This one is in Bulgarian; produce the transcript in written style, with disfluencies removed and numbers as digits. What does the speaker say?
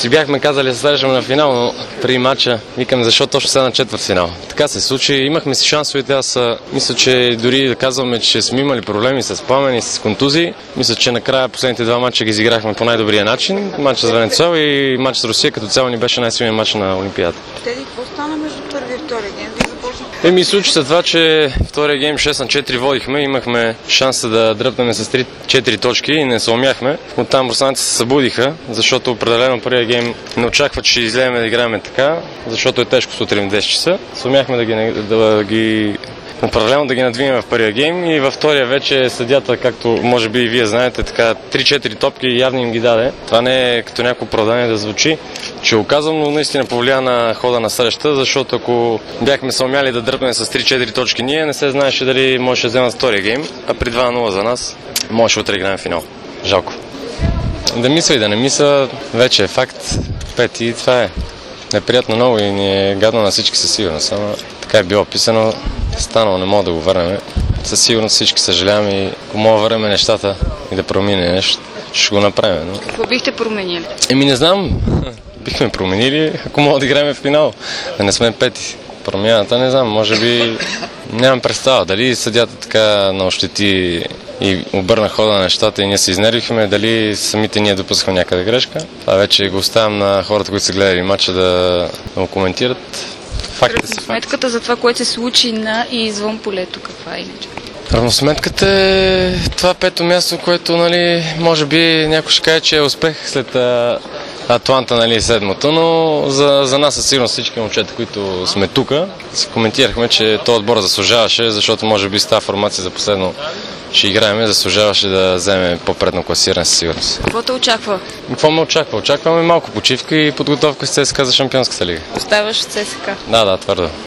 си бяхме казали да се срещаме на финал, но при матча викам защо точно сега на четвъртфинал. Така се случи, имахме си шансовете, аз мисля, че дори да казваме, че сме имали проблеми с пламени, с контузии, мисля, че накрая последните два матча ги изиграхме по най-добрия начин. Матча с Венецуела и матч с Русия като цяло ни беше най-силният матч на Олимпиадата. Теди, какво стана между първи и втория гейм? Случи се това, че втория гейм 6-4 водихме, имахме шанса да дръпнем с 3-4 точки и не се умяхме. Оттам руснаците се събудиха, защото определено първия гейм не очаква, че излезем да играем така, защото е тежко сутрин в 10 часа. Сумяхме определено да ги надвинем в първия гейм и във втория вече съдята, както може би и вие знаете, така 3-4 топки явно им ги даде. Това не е като някакво оправдание да звучи, че го казвам, но наистина повлия на хода на среща, защото ако бяхме се умяли да дръпнем с 3-4 точки ние, не се знаеше дали може да вземат втория гейм, а при 2-0 за нас може утре играем финал. Жалко. Да мисля и да не мисля, вече е факт. Пети, това е неприятно много и ни е гадно на всички със сигурност. Ама така е било писано, станало, не мога да го върнем. Със сигурност всички съжалявам и ако мога да върнем нещата и да промине нещо, ще го направим. Но... Какво бихте променили? Не знам. Бихме променили, ако мога да играем в финал. Да не сме пети. Промяната не знам, може би нямам представа. Дали съдята така наощети и обърна хода на нещата и ние се изнервихме, дали самите ние допускаме някъде грешка. Това вече го оставям на хората, които са гледали матча да го коментират. Фактите са Сметката за това, което се случи на и извън полето, каква е иначе? Равносметката е това пето място, което може би някой ще каже, че е успех след Атланта, седмото, но за нас със сигурност всички момчета, които сме тук, си коментирахме, че този отбор заслужаваше, защото може би с тази формация за последно ще играем, заслужаваше да вземе по-предно класиране със сигурност. Какво те очаква? Какво ме очаква? Очакваме малко почивка и подготовка с ЦСКА за Шампионската лига. Оставаш в ЦСКА? Да, твърдо.